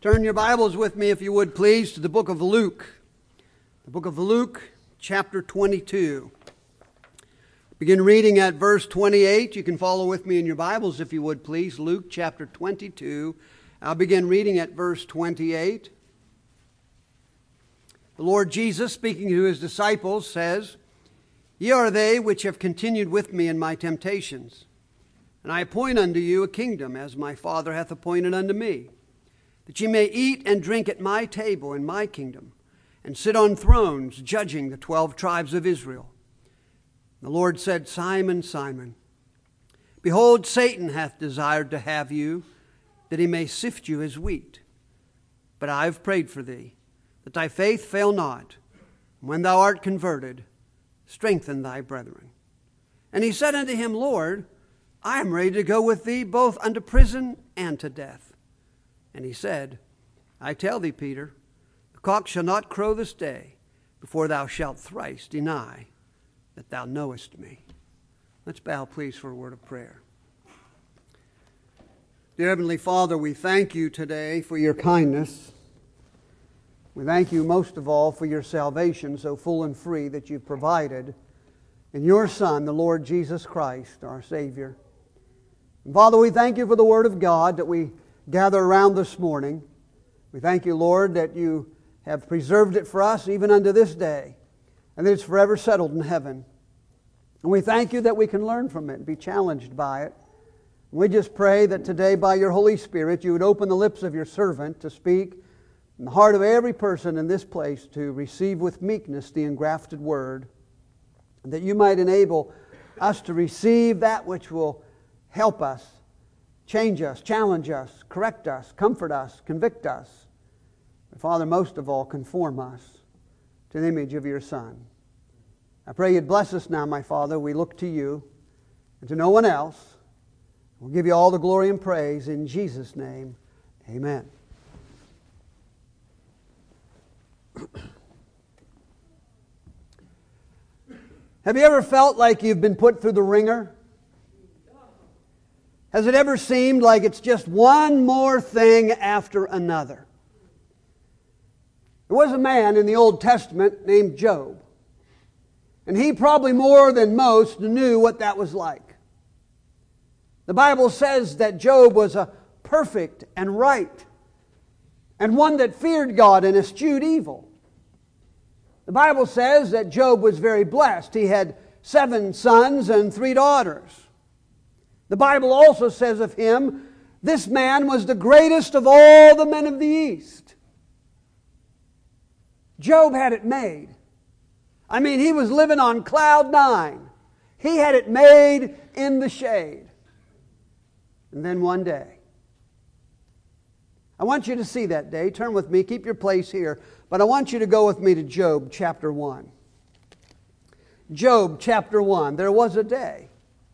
Turn your Bibles with me, if you would please, to the book of Luke. The book of Luke, chapter 22. Begin reading at verse 28. You can follow with me in your Bibles, if you would please. Luke, chapter 22. I'll begin reading at verse 28. The Lord Jesus, speaking to His disciples, says, "Ye are they which have continued with me in my temptations. And I appoint unto you a kingdom, as my Father hath appointed unto me, that ye may eat and drink at my table in my kingdom, and sit on thrones, judging the 12 tribes of Israel." The Lord said, "Simon, Simon, behold, Satan hath desired to have you, that he may sift you as wheat. But I have prayed for thee, that thy faith fail not. And when thou art converted, strengthen thy brethren." And he said unto him, "Lord, I am ready to go with thee both unto prison and to death." And he said, "I tell thee, Peter, the cock shall not crow this day before thou shalt thrice deny that thou knowest me." Let's bow, please, for a word of prayer. Dear Heavenly Father, we thank you today for your kindness. We thank you most of all for your salvation so full and free that you've provided in your Son, the Lord Jesus Christ, our Savior. And Father, we thank you for the Word of God that we gather around this morning. We thank you, Lord, that you have preserved it for us even unto this day, and that it's forever settled in heaven. And we thank you that we can learn from it and be challenged by it. And we just pray that today by your Holy Spirit you would open the lips of your servant to speak, and the heart of every person in this place to receive with meekness the engrafted word, and that you might enable us to receive that which will help us, change us, challenge us, correct us, comfort us, convict us. But Father, most of all, conform us to the image of your Son. I pray you'd bless us now, my Father. We look to you and to no one else. We'll give you all the glory and praise in Jesus' name. Amen. Have you ever felt like you've been put through the ringer? Has it ever seemed like it's just one more thing after another? There was a man in the Old Testament named Job. And he probably more than most knew what that was like. The Bible says that Job was a perfect and right, and one that feared God and eschewed evil. The Bible says that Job was very blessed. He had 7 sons and 3 daughters. The Bible also says of him, this man was the greatest of all the men of the East. Job had it made. I mean, he was living on cloud 9. He had it made in the shade. And then one day, I want you to see that day. Turn with me, keep your place here. But I want you to go with me to Job chapter 1. Job chapter 1. There was a day.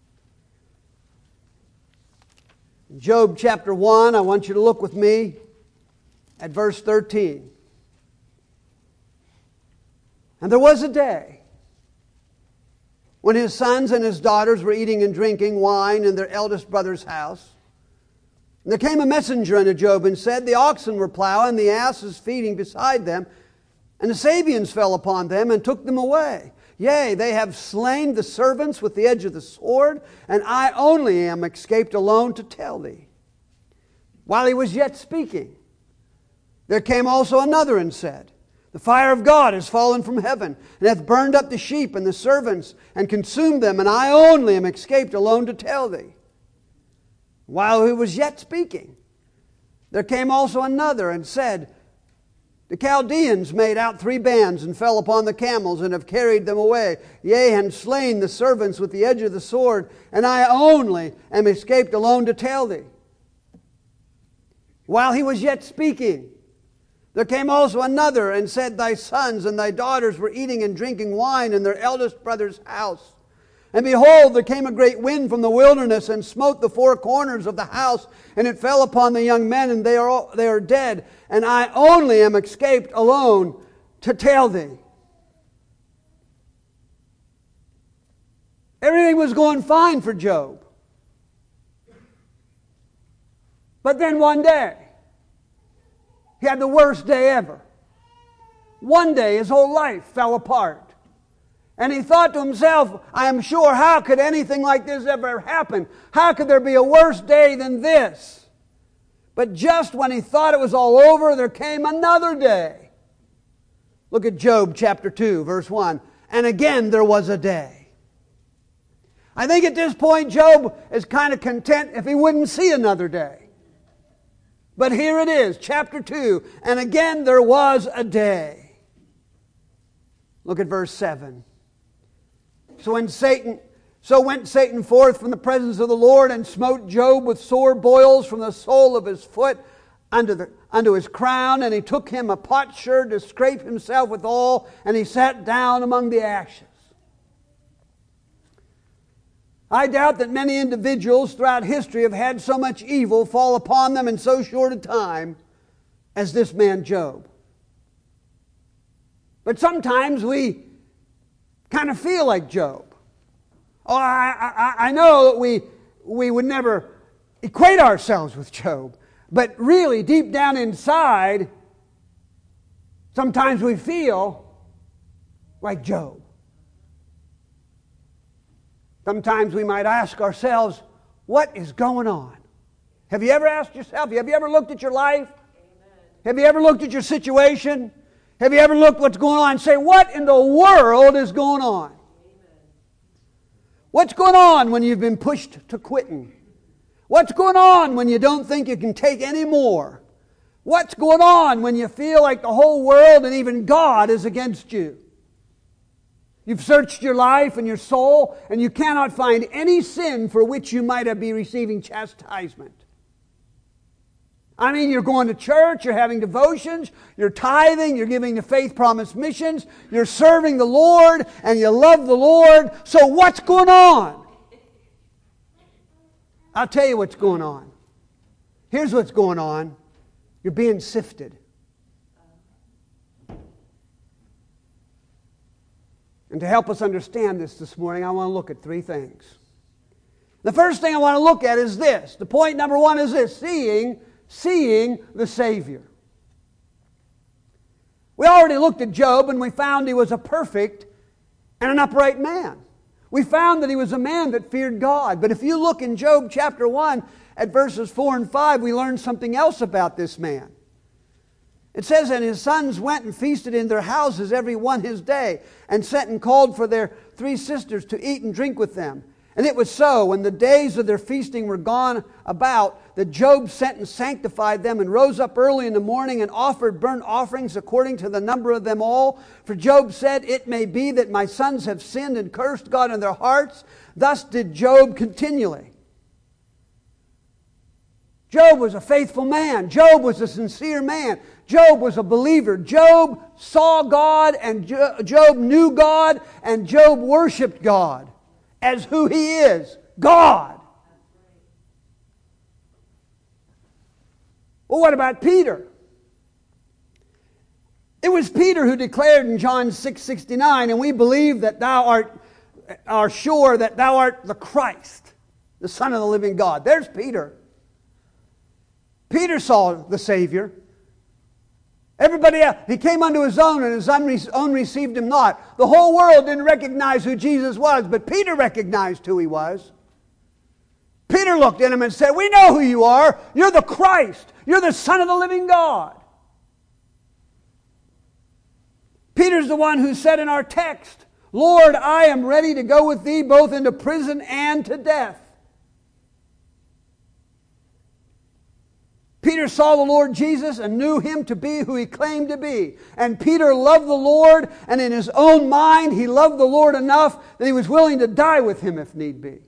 Job chapter 1, I want you to look with me at verse 13. "And there was a day when his sons and his daughters were eating and drinking wine in their eldest brother's house. And there came a messenger unto Job and said, The oxen were plowing, the asses feeding beside them, and the Sabeans fell upon them and took them away. Yea, they have slain the servants with the edge of the sword, and I only am escaped alone to tell thee. While he was yet speaking, there came also another and said, The fire of God is fallen from heaven, and hath burned up the sheep and the servants, and consumed them, and I only am escaped alone to tell thee. While he was yet speaking, there came also another and said, The Chaldeans made out 3 bands and fell upon the camels and have carried them away. Yea, and slain the servants with the edge of the sword, and I only am escaped alone to tell thee. While he was yet speaking, there came also another and said, Thy sons and thy daughters were eating and drinking wine in their eldest brother's house. And behold, there came a great wind from the wilderness and smote the 4 corners of the house, and it fell upon the young men, and they are dead. And I only am escaped alone to tell thee." Everything was going fine for Job. But then one day, He had the worst day ever. One day his whole life fell apart. And he thought to himself, I am sure, how could anything like this ever happen? How could there be a worse day than this? But just when he thought it was all over, there came another day. Look at Job chapter 2, verse 1. And again there was a day. I think at this point Job is kind of content if he wouldn't see another day. But here it is, chapter 2. And again there was a day. Look at verse 7. So went Satan forth from the presence of the Lord and smote Job with sore boils from the sole of his foot unto his crown. And he took him a potsherd to scrape himself withal, and he sat down among the ashes. I doubt that many individuals throughout history have had so much evil fall upon them in so short a time as this man Job. But sometimes we kind of feel like Job. Oh, I know that we would never equate ourselves with Job. But really, deep down inside, sometimes we feel like Job. Sometimes we might ask ourselves, what is going on? Have you ever asked yourself? Have you ever looked at your life? Amen. Have you ever looked at your situation? Have you ever looked what's going on and say, what in the world is going on? Amen. What's going on when you've been pushed to quitting? What's going on when you don't think you can take any more? What's going on when you feel like the whole world and even God is against you? You've searched your life and your soul, and you cannot find any sin for which you might be receiving chastisement. I mean, you're going to church, you're having devotions, you're tithing, you're giving to Faith Promise Missions, you're serving the Lord, and you love the Lord. So what's going on? I'll tell you what's going on. Here's what's going on. You're being sifted. And to help us understand this morning, I want to look at three things. The first thing I want to look at is this. The point number one is this: seeing the Savior. We already looked at Job and we found he was a perfect and an upright man. We found that he was a man that feared God. But if you look in Job chapter 1 at verses 4 and 5, we learn something else about this man. It says, and his sons went and feasted in their houses every one his day, and sent and called for their 3 sisters to eat and drink with them. And it was so, when the days of their feasting were gone about, that Job sent and sanctified them, and rose up early in the morning, and offered burnt offerings according to the number of them all. For Job said, it may be that my sons have sinned and cursed God in their hearts. Thus did Job continually. Job was a faithful man. Job was a sincere man. Job was a believer. Job saw God, and Job knew God, and Job worshiped God as who he is, God. Well, what about Peter? It was Peter who declared in John 6:69, and we believe that thou are sure that thou art the Christ, the Son of the living God. There's Peter. Peter saw the Savior. Everybody else, he came unto his own, and his own received him not. The whole world didn't recognize who Jesus was, but Peter recognized who he was. Peter looked at him and said, we know who you are. You're the Christ. You're the Son of the living God. Peter's the one who said in our text, Lord, I am ready to go with thee both into prison and to death. Peter saw the Lord Jesus and knew him to be who he claimed to be. And Peter loved the Lord, and in his own mind he loved the Lord enough that he was willing to die with him if need be.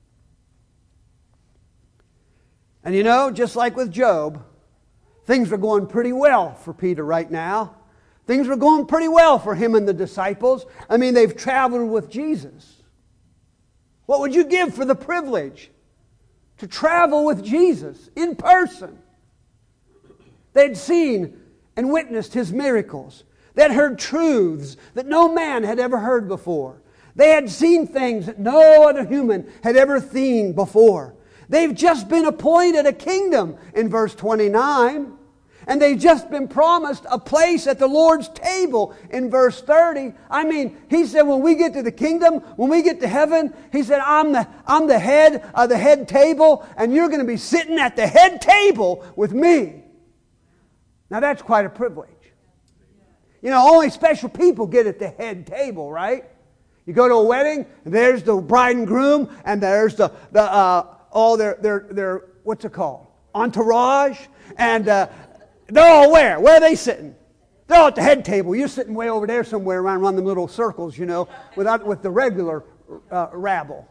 And you know, just like with Job, things were going pretty well for Peter right now. Things were going pretty well for him and the disciples. I mean, they've traveled with Jesus. What would you give for the privilege to travel with Jesus in person? They'd seen and witnessed His miracles. They'd heard truths that no man had ever heard before. They had seen things that no other human had ever seen before. They've just been appointed a kingdom in verse 29. And they've just been promised a place at the Lord's table in verse 30. I mean, he said, when we get to the kingdom, when we get to heaven, he said, I'm the head of the head table, and you're going to be sitting at the head table with me. Now that's quite a privilege. You know, only special people get at the head table, right? You go to a wedding, and there's the bride and groom, and there's all their what's it called? Entourage, and they're all where? Where are they sitting? They're all at the head table. You're sitting way over there somewhere around them little circles, you know, with the regular rabble.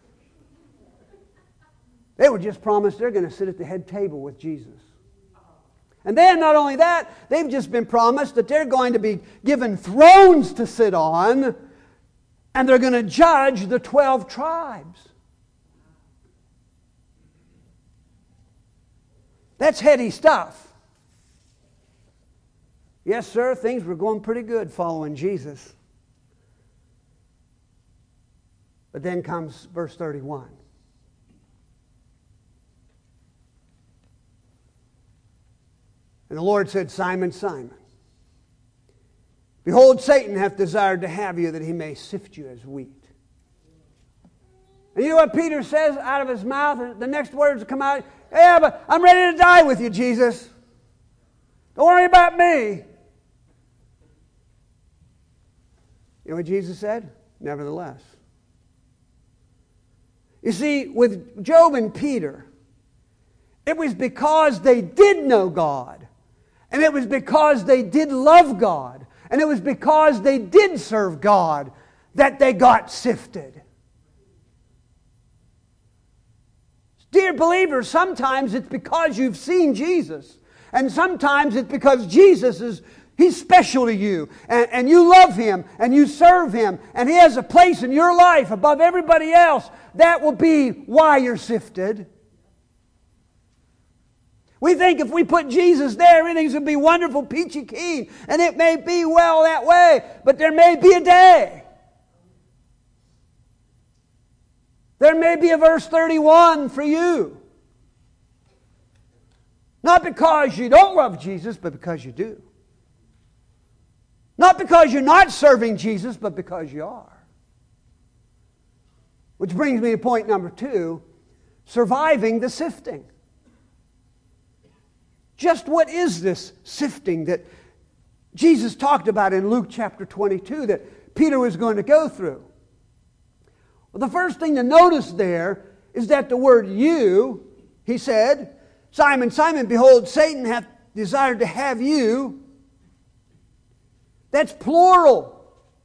They were just promised they're going to sit at the head table with Jesus. And then, not only that, they've just been promised that they're going to be given thrones to sit on, and they're going to judge the 12 tribes. That's heady stuff. Yes, sir, things were going pretty good following Jesus. But then comes verse 31. And the Lord said, Simon, Simon, behold, Satan hath desired to have you that he may sift you as wheat. And you know what Peter says out of his mouth? The next words that come out, yeah, but I'm ready to die with you, Jesus. Don't worry about me. You know what Jesus said? Nevertheless. You see, with Job and Peter, it was because they did know God. And it was because they did love God. And it was because they did serve God that they got sifted. Dear believers, sometimes it's because you've seen Jesus. And sometimes it's because Jesus He's special to you. And you love Him. And you serve Him. And He has a place in your life above everybody else. That will be why you're sifted. We think if we put Jesus there, everything's going to be wonderful, peachy keen. And it may be well that way. But there may be a day. There may be a verse 31 for you. Not because you don't love Jesus, but because you do. Not because you're not serving Jesus, but because you are. Which brings me to point number 2, surviving the sifting. Just what is this sifting that Jesus talked about in Luke chapter 22 that Peter was going to go through? Well, the first thing to notice there is that the word you, he said, Simon, Simon, behold, Satan hath desired to have you. That's plural.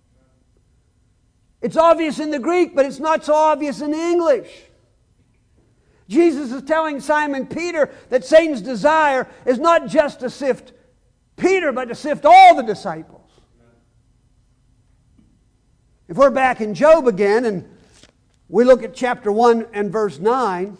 It's obvious in the Greek, but it's not so obvious in the English. Jesus is telling Simon Peter that Satan's desire is not just to sift Peter, but to sift all the disciples. If we're back in Job again, and we look at chapter 1 and verse 9.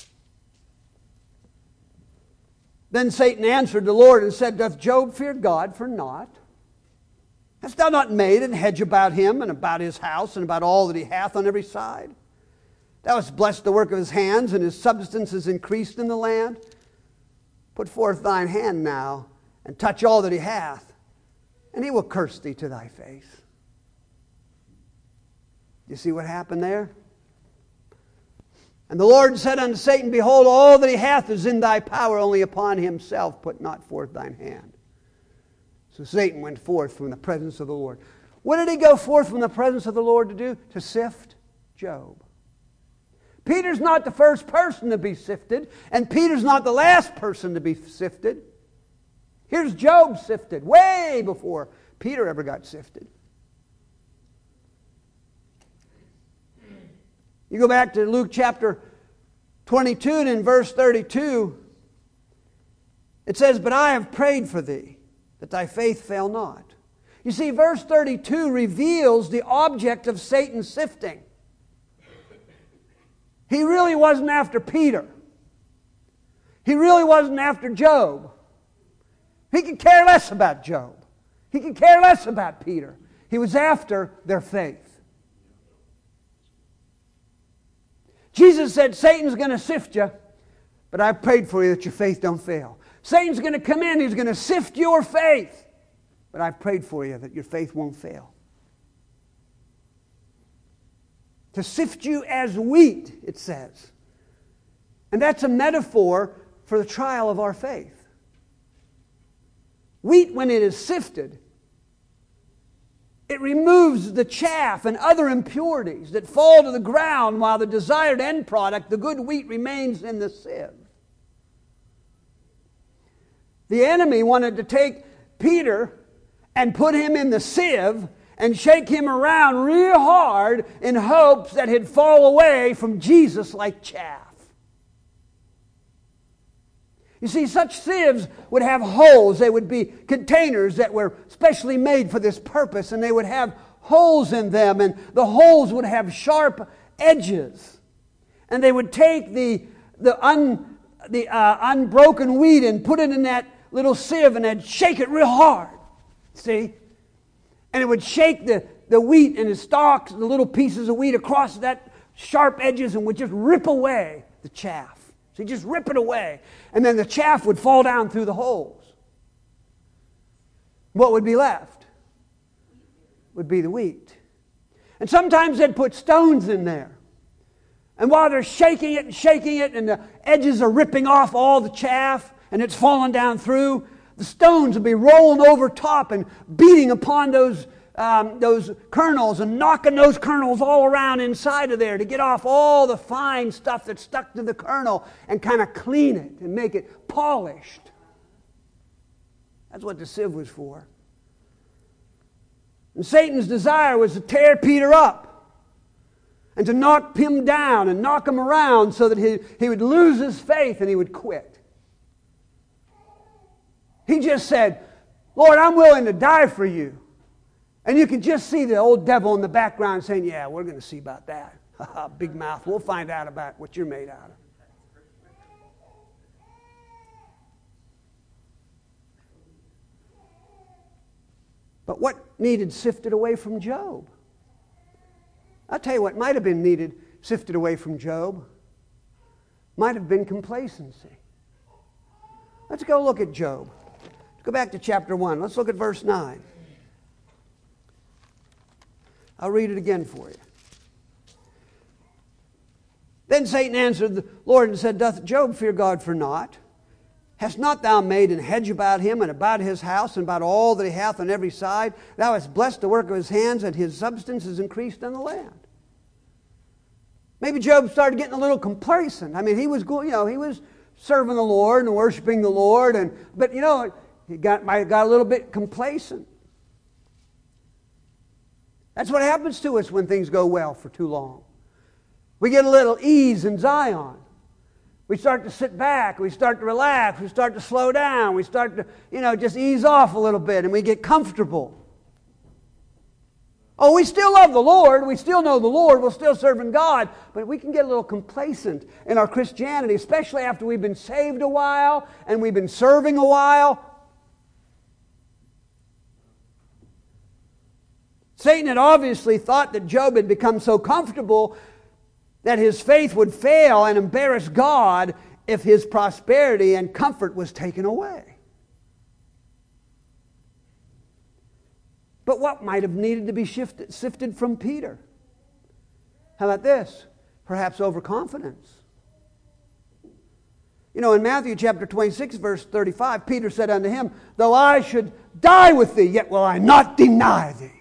Then Satan answered the Lord and said, Doth Job fear God for naught? Hast thou not made an hedge about him and about his house and about all that he hath on every side? Thou hast blessed the work of his hands, and his substance is increased in the land. Put forth thine hand now, and touch all that he hath, and he will curse thee to thy face. You see what happened there? And the Lord said unto Satan, Behold, all that he hath is in thy power, only upon himself put not forth thine hand. So Satan went forth from the presence of the Lord. What did he go forth from the presence of the Lord to do? To sift Job. Peter's not the first person to be sifted, and Peter's not the last person to be sifted. Here's Job sifted way before Peter ever got sifted. You go back to Luke chapter 22 and in verse 32, it says, But I have prayed for thee, that thy faith fail not. You see, verse 32 reveals the object of Satan's sifting. He really wasn't after Peter. He really wasn't after Job. He could care less about Job. He could care less about Peter. He was after their faith. Jesus said, Satan's going to sift you, but I prayed for you that your faith don't fail. Satan's going to come in. He's going to sift your faith. But I've prayed for you that your faith won't fail. To sift you as wheat, it says. And that's a metaphor for the trial of our faith. Wheat, when it is sifted, it removes the chaff and other impurities that fall to the ground, while the desired end product, the good wheat, remains in the sieve. The enemy wanted to take Peter and put him in the sieve and shake him around real hard in hopes that he'd fall away from Jesus like chaff. You see, such sieves would have holes. They would be containers that were specially made for this purpose, and they would have holes in them, and the holes would have sharp edges. And they would take the unbroken wheat and put it in that little sieve, and they'd shake it real hard. See? And it would shake the wheat and the stalks, the little pieces of wheat across that sharp edges, and would just rip away the chaff. So you just rip it away. And then the chaff would fall down through the holes. What would be left? Would be the wheat. And sometimes they'd put stones in there. And while they're shaking it, and the edges are ripping off all the chaff, and it's falling down through, the stones would be rolling over top and beating upon those kernels and knocking those kernels all around inside of there to get off all the fine stuff that's stuck to the kernel and kind of clean it and make it polished. That's what the sieve was for. And Satan's desire was to tear Peter up and to knock him down and knock him around so that he would lose his faith and he would quit. He just said, Lord, I'm willing to die for you. And you can just see the old devil in the background saying, yeah, we're going to see about that. Big mouth. We'll find out about what you're made out of. But what needed sifted away from Job? I'll tell you what might have been needed sifted away from Job. Might have been complacency. Let's go look at Job. Let's go back to chapter 1. Let's look at verse 9. I'll read it again for you. Then Satan answered the Lord and said, Doth Job fear God for naught? Hast not thou made an hedge about him and about his house and about all that he hath on every side? Thou hast blessed the work of his hands, and his substance is increased on the land. Maybe Job started getting a little complacent. I mean, he was serving the Lord and worshiping the Lord, but he might have got a little bit complacent. That's what happens to us when things go well for too long. We get a little ease in Zion. We start to sit back. We start to relax. We start to slow down. We start to, just ease off a little bit, and we get comfortable. Oh, we still love the Lord. We still know the Lord. We're still serving God. But we can get a little complacent in our Christianity, especially after we've been saved a while and we've been serving a while. Satan had obviously thought that Job had become so comfortable that his faith would fail and embarrass God if his prosperity and comfort was taken away. But what might have needed to be sifted from Peter? How about this? Perhaps overconfidence. In Matthew chapter 26, verse 35, Peter said unto him, Though I should die with thee, yet will I not deny thee.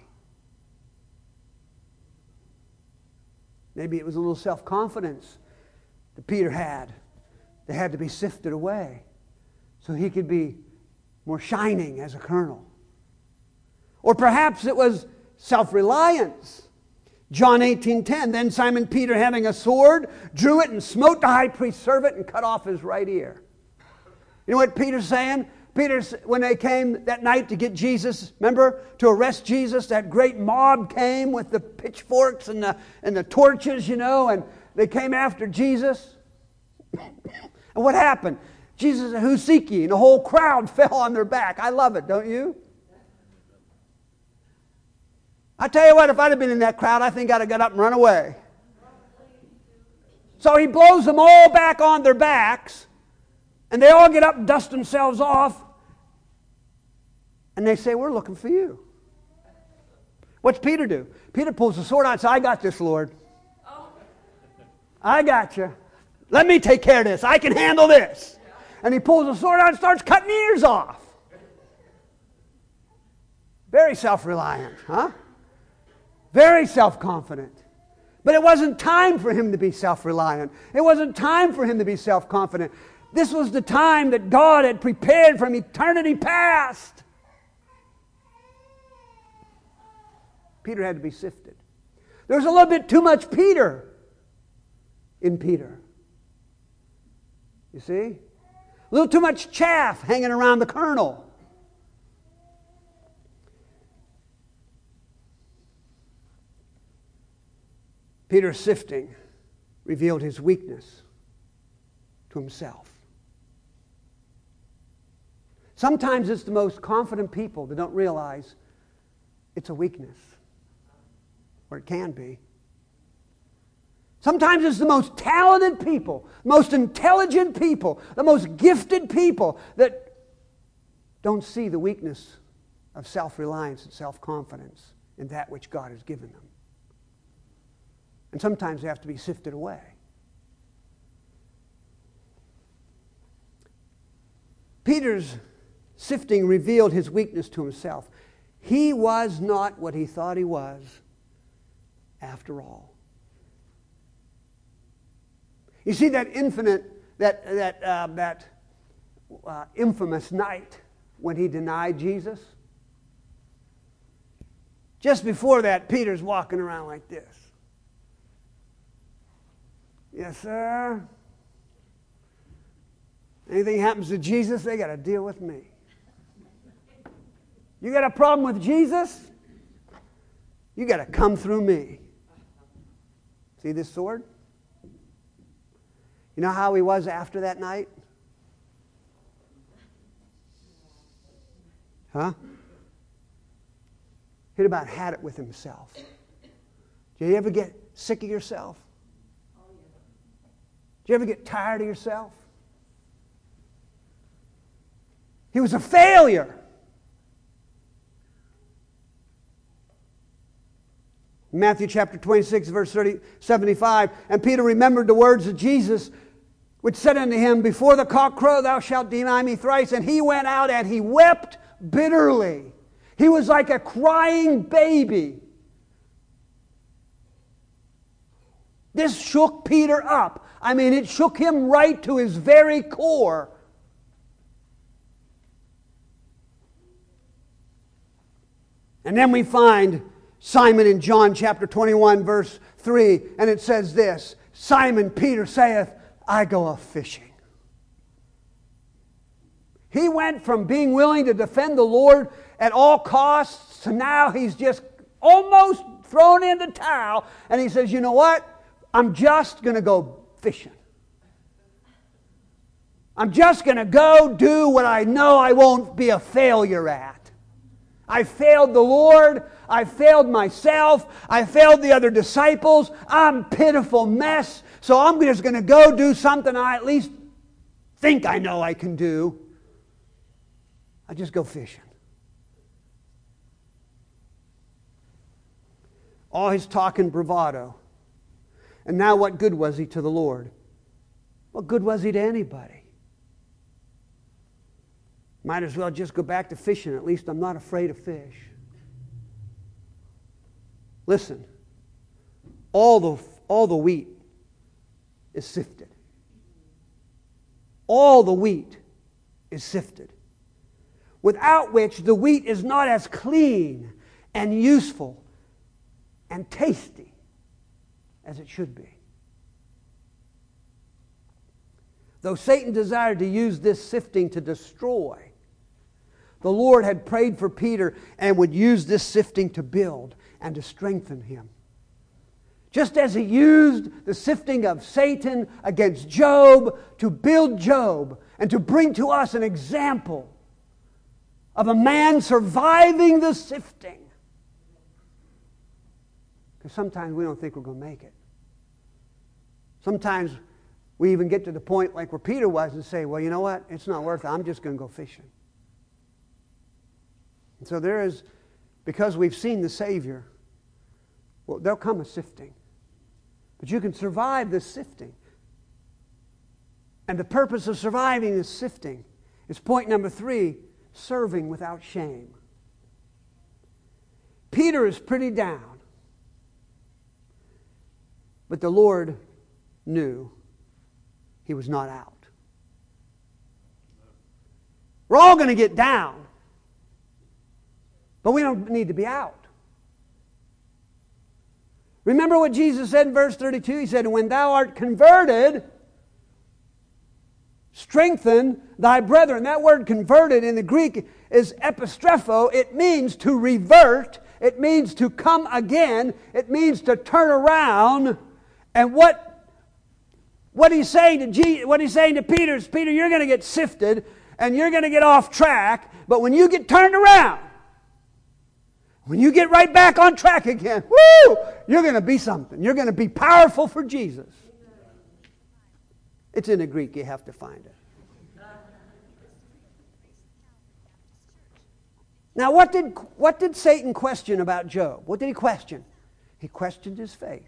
Maybe it was a little self-confidence that Peter had that had to be sifted away so he could be more shining as a kernel. Or perhaps it was self-reliance. John 18:10, Then Simon Peter, having a sword, drew it and smote the high priest's servant and cut off his right ear. You know what Peter's saying? Peter, when they came that night to get Jesus, remember, to arrest Jesus, that great mob came with the pitchforks and the torches, and they came after Jesus. And what happened? Jesus said, Who seek ye? And the whole crowd fell on their back. I love it, don't you? I tell you what, if I'd have been in that crowd, I think I'd have got up and run away. So he blows them all back on their backs. And they all get up and dust themselves off. And they say, we're looking for you. What's Peter do? Peter pulls the sword out and says, I got this, Lord. I got you. Let me take care of this. I can handle this. And he pulls the sword out and starts cutting ears off. Very self-reliant, huh? Very self-confident. But it wasn't time for him to be self-reliant. It wasn't time for him to be self-confident. This was the time that God had prepared from eternity past. Peter had to be sifted. There was a little bit too much Peter in Peter. You see? A little too much chaff hanging around the kernel. Peter's sifting revealed his weakness to himself. Sometimes it's the most confident people that don't realize it's a weakness. Or it can be. Sometimes it's the most talented people, most intelligent people, the most gifted people that don't see the weakness of self-reliance and self-confidence in that which God has given them. And sometimes they have to be sifted away. Peter's sifting revealed his weakness to himself. He was not what he thought he was after all. You see that infamous night when he denied Jesus? Just before that, Peter's walking around like this. Yes, sir. Anything happens to Jesus, they got to deal with me. You got a problem with Jesus? You got to come through me. See this sword? You know how he was after that night? Huh? He'd about had it with himself. Do you ever get sick of yourself? Do you ever get tired of yourself? He was a failure. Matthew chapter 26, verse 75, and Peter remembered the words of Jesus, which said unto him, before the cock crow thou shalt deny me thrice. And he went out and he wept bitterly. He was like a crying baby. This shook Peter up. I mean, it shook him right to his very core. And then we find Simon in John chapter 21, verse 3, and it says this, Simon Peter saith, I go a-fishing. He went from being willing to defend the Lord at all costs to now he's just almost thrown in the towel, and he says, you know what? I'm just going to go fishing. I'm just going to go do what I know I won't be a failure at. I failed the Lord. I failed myself. I failed the other disciples. I'm a pitiful mess. So I'm just going to go do something I at least think I know I can do. I just go fishing. All his talk and bravado. And now what good was he to the Lord? What good was he to anybody? Might as well just go back to fishing. At least I'm not afraid of fish. Listen, all the wheat is sifted. All the wheat is sifted. Without which the wheat is not as clean and useful and tasty as it should be. Though Satan desired to use this sifting to destroy, the Lord had prayed for Peter and would use this sifting to build and to strengthen him. Just as he used the sifting of Satan against Job to build Job and to bring to us an example of a man surviving the sifting. Because sometimes we don't think we're going to make it. Sometimes We even get to the point like where Peter was and say, well, you know what? It's not worth it. I'm just going to go fishing. And so there is, because we've seen the Savior, well, there'll come a sifting. But you can survive this sifting. And the purpose of surviving this sifting is point number 3, serving without shame. Peter is pretty down. But the Lord knew he was not out. We're all going to get down. But we don't need to be out. Remember what Jesus said in verse 32? He said, when thou art converted, strengthen thy brethren. That word converted in the Greek is epistrepho. It means to revert. It means to come again. It means to turn around. And what he's saying to Peter is, Peter, you're going to get sifted and you're going to get off track. But when you get turned around, when you get right back on track again, woo, you're going to be something. You're going to be powerful for Jesus. It's in the Greek. You have to find it. Now, what did Satan question about Job? What did he question? He questioned his faith.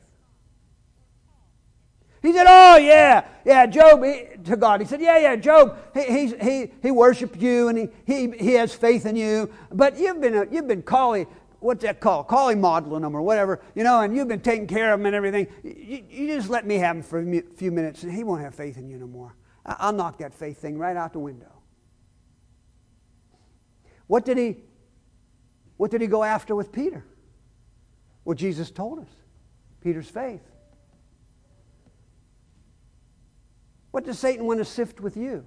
He said, oh, yeah, Job, to God. He said, yeah, Job, he worshiped you and he has faith in you. But you've been calling, what's that called? Calling modeling him or whatever, and you've been taking care of him and everything. You just let me have him for a few minutes and he won't have faith in you no more. I'll knock that faith thing right out the window. What did he go after with Peter? Well, Jesus told us. Peter's faith. What does Satan want to sift with you?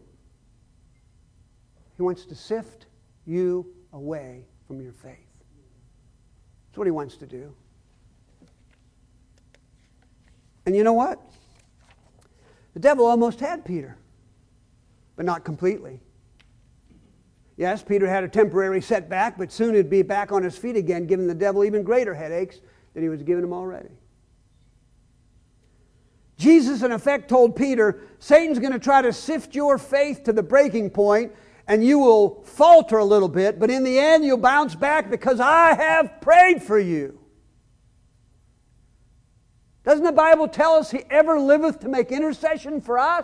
He wants to sift you away from your faith. That's what he wants to do. And you know what? The devil almost had Peter, but not completely. Yes, Peter had a temporary setback, but soon he'd be back on his feet again, giving the devil even greater headaches than he was giving him already. Jesus, in effect, told Peter, Satan's going to try to sift your faith to the breaking point, and you will falter a little bit, but in the end you'll bounce back because I have prayed for you. Doesn't the Bible tell us he ever liveth to make intercession for us?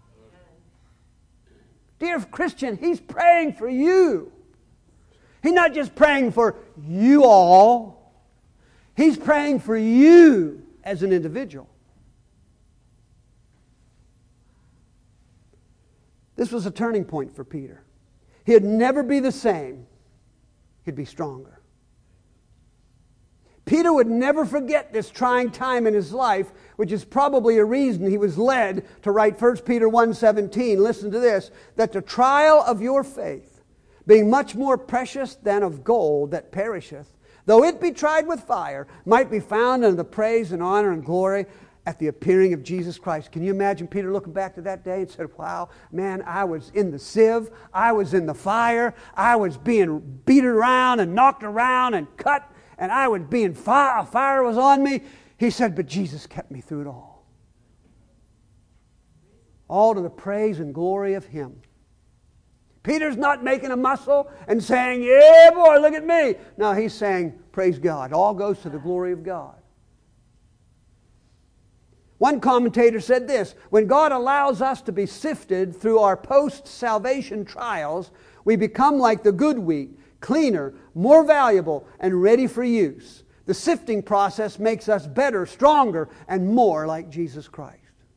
Dear Christian, he's praying for you. He's not just praying for you all. He's praying for you as an individual. This was a turning point for Peter. He'd never be the same. He'd be stronger. Peter would never forget this trying time in his life, which is probably a reason he was led to write 1 Peter 1:17. Listen to this. That the trial of your faith, being much more precious than of gold that perisheth, though it be tried with fire, might be found unto the praise and honor and glory at the appearing of Jesus Christ. Can you imagine Peter looking back to that day and said, wow, man, I was in the sieve, I was in the fire, I was being beat around and knocked around and cut, and I was being fire was on me. He said, but Jesus kept me through it all. All to the praise and glory of Him. Peter's not making a muscle and saying, yeah, boy, look at me. No, he's saying, praise God. All goes to the glory of God. One commentator said this, when God allows us to be sifted through our post-salvation trials, we become like the good wheat, cleaner, more valuable, and ready for use. The sifting process makes us better, stronger, and more like Jesus Christ.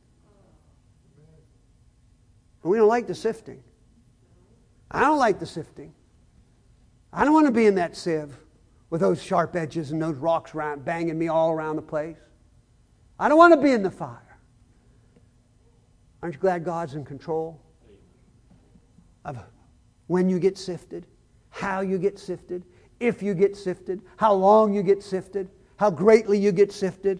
But we don't like the sifting. I don't like the sifting. I don't want to be in that sieve with those sharp edges and those rocks banging me all around the place. I don't want to be in the fire. Aren't you glad God's in control of when you get sifted, how you get sifted, if you get sifted, how long you get sifted, how greatly you get sifted?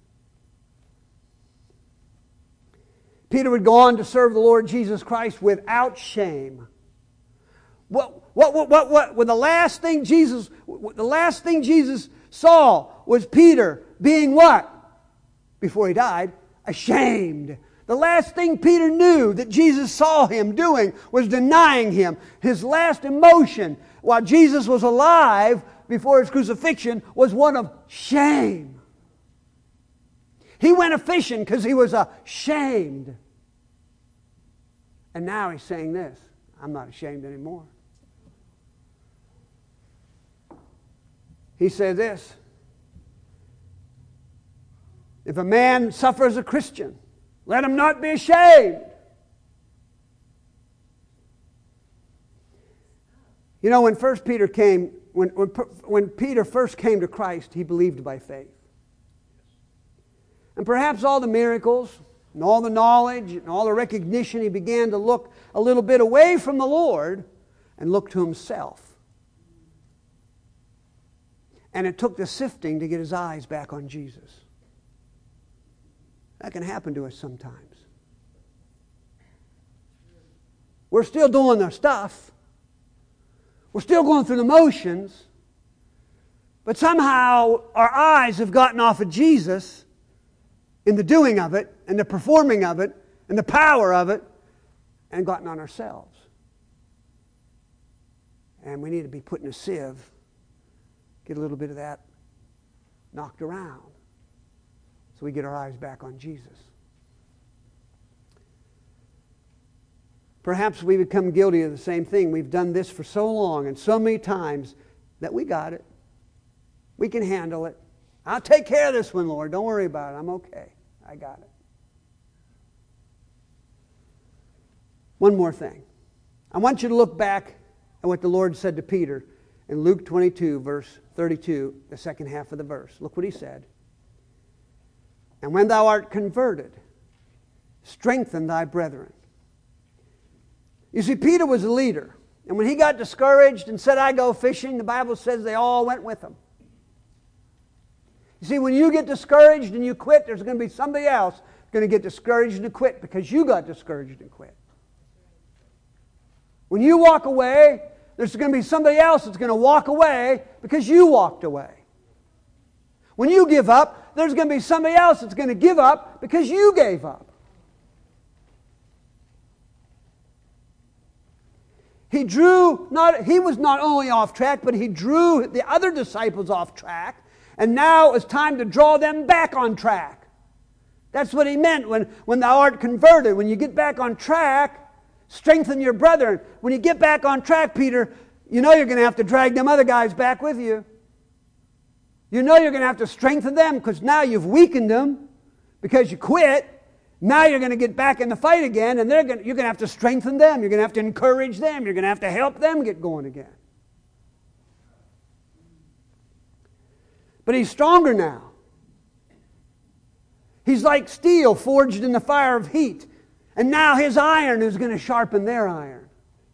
Peter would go on to serve the Lord Jesus Christ without shame. What the last thing Jesus saw was Peter being what? Before he died, ashamed. The last thing Peter knew that Jesus saw him doing was denying him. His last emotion while Jesus was alive before his crucifixion was one of shame. He went a-fishing because he was ashamed. And now he's saying this, I'm not ashamed anymore. He said this, if a man suffers as a Christian, let him not be ashamed. You know, when Peter first came to Christ, he believed by faith. And perhaps all the miracles and all the knowledge and all the recognition, he began to look a little bit away from the Lord and look to himself. And it took the sifting to get his eyes back on Jesus. That can happen to us sometimes. We're still doing our stuff. We're still going through the motions. But somehow our eyes have gotten off of Jesus in the doing of it, and the performing of it, and the power of it, and gotten on ourselves. And we need to be put in a sieve, get a little bit of that knocked around, so we get our eyes back on Jesus. Perhaps we become guilty of the same thing. We've done this for so long and so many times that we got it. We can handle it. I'll take care of this one, Lord. Don't worry about it. I'm okay. I got it. One more thing. I want you to look back at what the Lord said to Peter in Luke 22, verse 32, the second half of the verse. Look what he said. And when thou art converted, strengthen thy brethren. You see, Peter was a leader. And when he got discouraged and said, I go fishing, the Bible says they all went with him. You see, when you get discouraged and you quit, there's going to be somebody else going to get discouraged and quit because you got discouraged and quit. When you walk away, there's going to be somebody else that's going to walk away because you walked away. When you give up, there's going to be somebody else that's going to give up because you gave up. He was not only off track, but he drew the other disciples off track. And now it's time to draw them back on track. That's what he meant when thou art converted. When you get back on track, strengthen your brethren. When you get back on track, Peter, you know you're going to have to drag them other guys back with you. You know you're going to have to strengthen them because now you've weakened them because you quit. Now you're going to get back in the fight again, and you're going to have to strengthen them. You're going to have to encourage them. You're going to have to help them get going again. But he's stronger now. He's like steel forged in the fire of heat. And now his iron is going to sharpen their iron.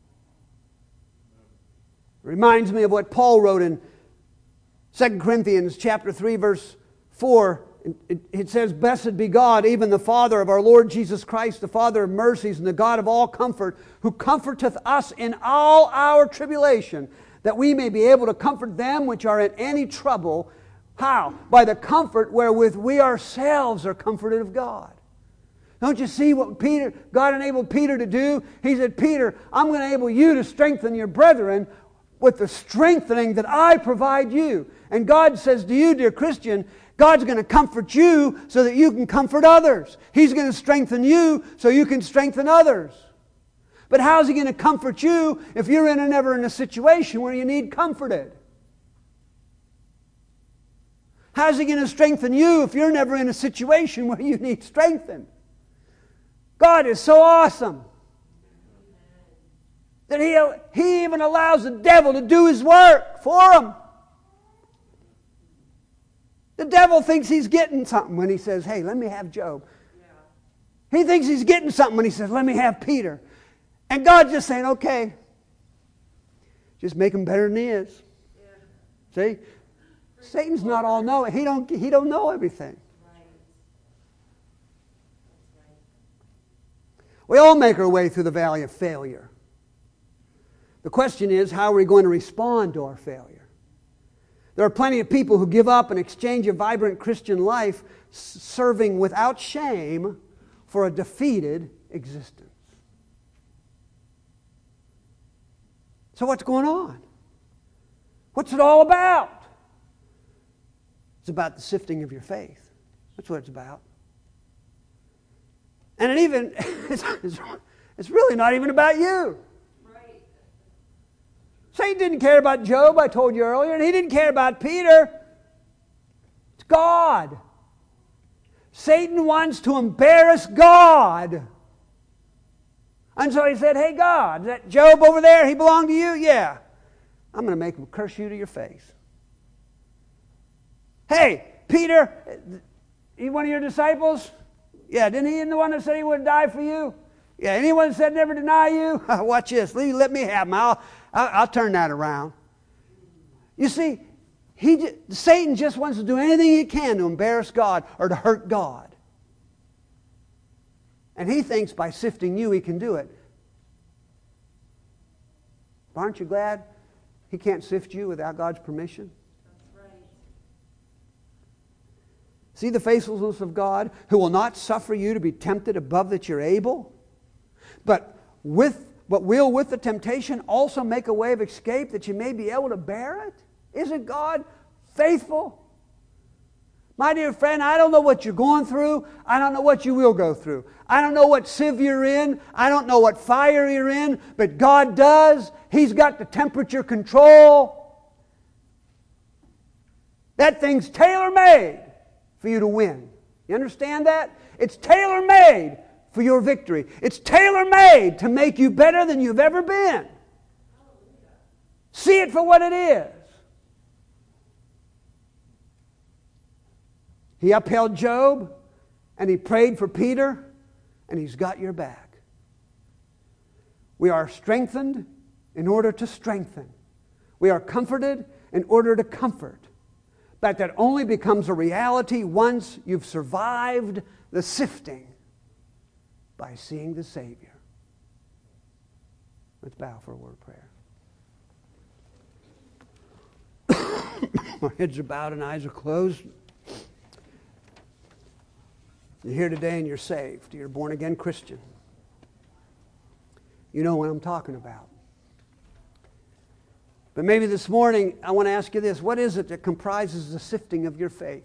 It reminds me of what Paul wrote in 2 Corinthians chapter 3, verse 4. It says, Blessed be God, even the Father of our Lord Jesus Christ, the Father of mercies and the God of all comfort, who comforteth us in all our tribulation, that we may be able to comfort them which are in any trouble. How? By the comfort wherewith we ourselves are comforted of God. Don't you see what God enabled Peter to do? He said, Peter, I'm going to enable you to strengthen your brethren with the strengthening that I provide you. And God says to you, dear Christian, God's going to comfort you so that you can comfort others. He's going to strengthen you so you can strengthen others. But how's He going to comfort you if you're never in a situation where you need comforted? How's He going to strengthen you if you're never in a situation where you need strengthened? God is so awesome that He even allows the devil to do his work for him. The devil thinks he's getting something when he says, hey, let me have Job. Yeah. He thinks he's getting something when he says, let me have Peter. And God's just saying, okay, just make him better than he is. Yeah. See? Satan's not all knowing. He don't know everything. Right. We all make our way through the valley of failure. The question is, how are we going to respond to our failure? There are plenty of people who give up and exchange a vibrant Christian life serving without shame for a defeated existence. So what's going on? What's it all about? It's about the sifting of your faith. That's what it's about. And it's really not even about you. Right. Satan didn't care about Job, I told you earlier, and he didn't care about Peter. It's God. Satan wants to embarrass God. And so he said, hey God, that Job over there, he belonged to you? Yeah. I'm going to make him curse you to your face. Hey, Peter, he one of your disciples? Yeah, didn't he the one that said he would die for you? Yeah, anyone that said never deny you? Watch this. Let me have him. I'll turn that around. You see, Satan just wants to do anything he can to embarrass God or to hurt God. And he thinks by sifting you he can do it. Aren't you glad he can't sift you without God's permission? That's right. See the faithfulness of God, who will not suffer you to be tempted above that you're able, but will with the temptation also make a way of escape that you may be able to bear it? Isn't God faithful? My dear friend, I don't know what you're going through. I don't know what you will go through. I don't know what sieve you're in. I don't know what fire you're in. But God does. He's got the temperature control. That thing's tailor-made for you to win. You understand that? It's tailor-made for your victory. It's tailor-made to make you better than you've ever been. See it for what it is. He upheld Job, and he prayed for Peter, and he's got your back. We are strengthened in order to strengthen. We are comforted in order to comfort. But that only becomes a reality once you've survived the sifting by seeing the Savior. Let's bow for a word of prayer. Our heads are bowed and eyes are closed. You're here today and you're saved. You're a born-again Christian. You know what I'm talking about. But maybe this morning I want to ask you this. What is it that comprises the sifting of your faith?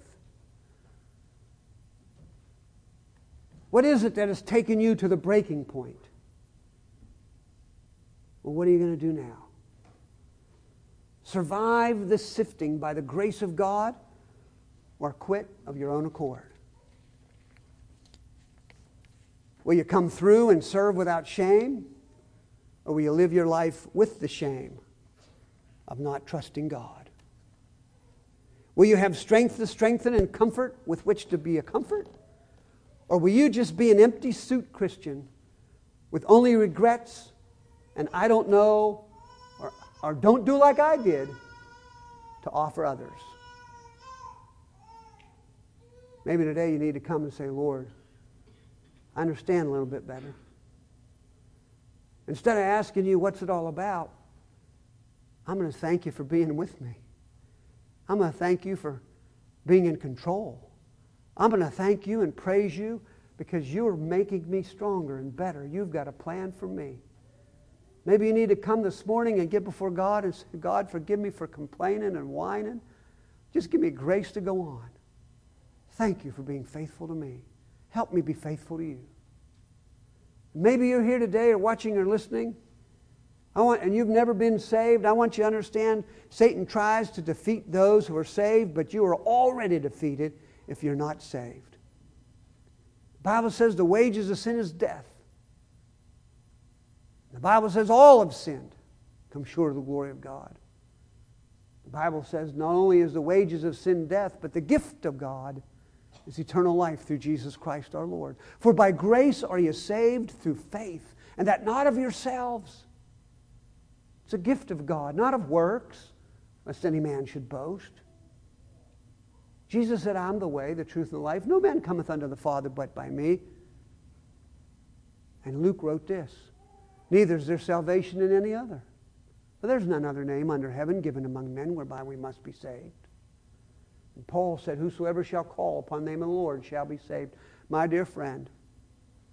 What is it that has taken you to the breaking point? Well, what are you going to do now? Survive this sifting by the grace of God, or quit of your own accord? Will you come through and serve without shame? Or will you live your life with the shame of not trusting God? Will you have strength to strengthen and comfort with which to be a comfort? Or will you just be an empty suit Christian with only regrets and I don't know, or don't do like I did to offer others? Maybe today you need to come and say, Lord, I understand a little bit better. Instead of asking you what's it all about, I'm going to thank you for being with me. I'm going to thank you for being in control. I'm going to thank you and praise you because you are making me stronger and better. You've got a plan for me. Maybe you need to come this morning and get before God and say, God, forgive me for complaining and whining. Just give me grace to go on. Thank you for being faithful to me. Help me be faithful to you. Maybe you're here today or watching or listening, and you've never been saved. I want you to understand Satan tries to defeat those who are saved, but you are already defeated if you're not saved. The Bible says the wages of sin is death. The Bible says all have sinned, come short of the glory of God. The Bible says not only is the wages of sin death, but the gift of God is eternal life through Jesus Christ our Lord. For by grace are you saved through faith, and that not of yourselves. It's a gift of God, not of works, lest any man should boast. Jesus said, I'm the way, the truth, and the life. No man cometh unto the Father but by me. And Luke wrote this, neither is there salvation in any other. For there's none other name under heaven given among men whereby we must be saved. And Paul said, whosoever shall call upon the name of the Lord shall be saved. My dear friend,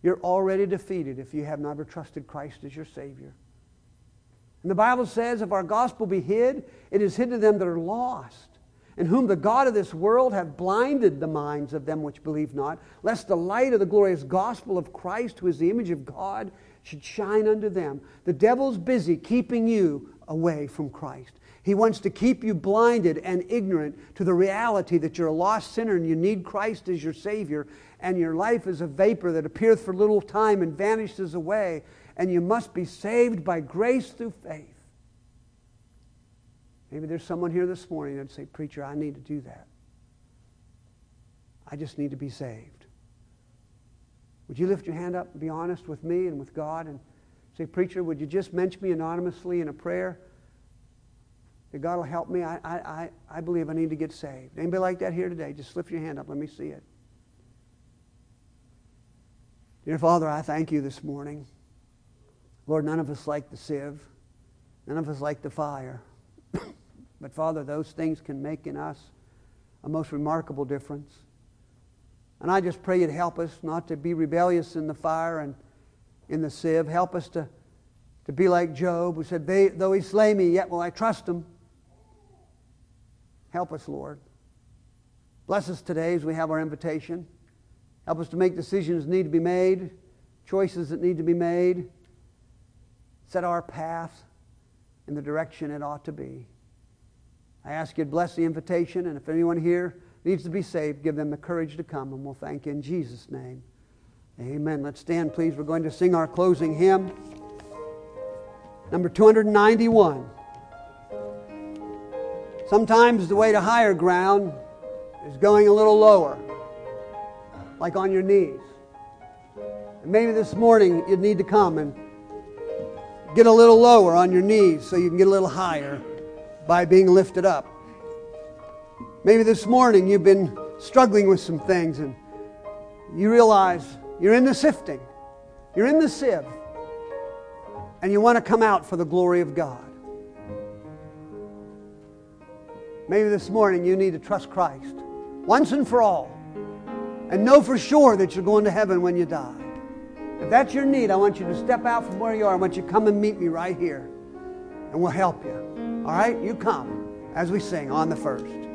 You're already defeated if you have never trusted Christ as your Savior. And the Bible says, if our gospel be hid, it is hid to them that are lost, in whom the God of this world hath blinded the minds of them which believe not, lest the light of the glorious gospel of Christ, who is the image of God, should shine unto them. The devil's busy keeping you away from Christ. He wants to keep you blinded and ignorant to the reality that you're a lost sinner and you need Christ as your Savior, and your life is a vapor that appeareth for a little time and vanishes away, and you must be saved by grace through faith. Maybe there's someone here this morning that'd say, "Preacher, I need to do that. I just need to be saved." Would you lift your hand up and be honest with me and with God and say, "Preacher, would you just mention me anonymously in a prayer that God will help me? I believe I need to get saved." Anybody like that here today? Just lift your hand up. Let me see it. Dear Father, I thank you this morning. Lord, none of us like the sieve. None of us like the fire. But Father, those things can make in us a most remarkable difference. And I just pray you'd help us not to be rebellious in the fire and in the sieve. Help us to be like Job, who said, "Though he slay me, yet will I trust him." Help us, Lord. Bless us today as we have our invitation. Help us to make decisions that need to be made, choices that need to be made. Set our path in the direction it ought to be. I ask you to bless the invitation, and if anyone here needs to be saved, give them the courage to come, and we'll thank you in Jesus' name. Amen. Let's stand, please. We're going to sing our closing hymn, number 291. Sometimes the way to higher ground is going a little lower, like on your knees. And maybe this morning you'd need to come and get a little lower on your knees so you can get a little higher by being lifted up. Maybe this morning you've been struggling with some things and you realize you're in the sifting, you're in the sieve, and you want to come out for the glory of God. Maybe this morning you need to trust Christ once and for all and know for sure that you're going to heaven when you die. If that's your need, I want you to step out from where you are. I want you to come and meet me right here, and we'll help you. All right? You come as we sing on the first.